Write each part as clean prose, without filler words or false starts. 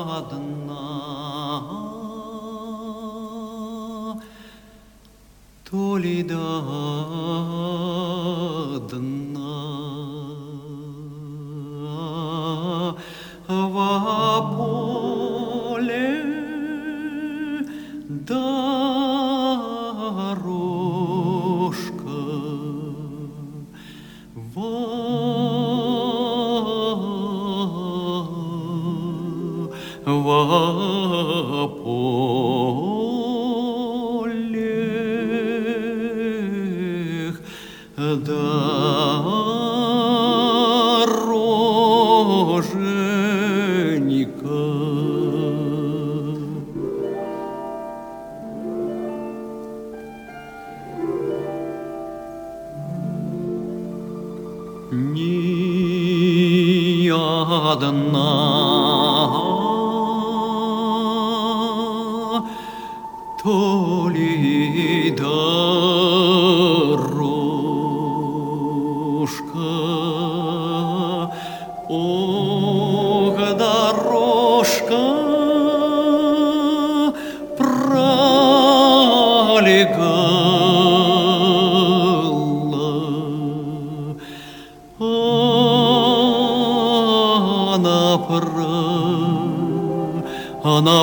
одна, то ли до дна во поле дорожка, во полях дороженька. Ни одна то ли дорожка, ох, дорожка пролегала, она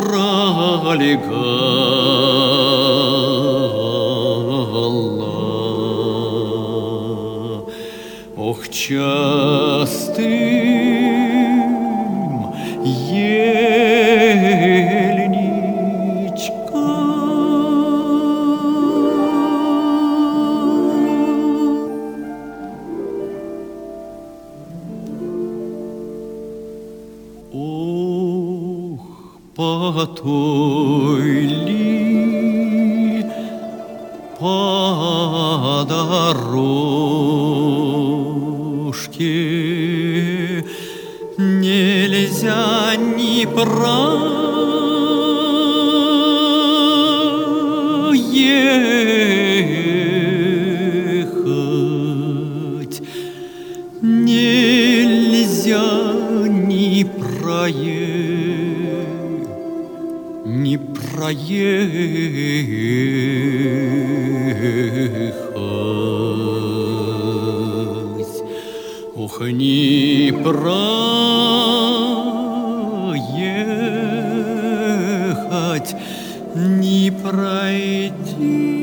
пролегала, ох, частым ельничка. Ох, по той ли, по дорожке нельзя ни проехать, нельзя ни проехать, ох, ни проехать, ни пройти.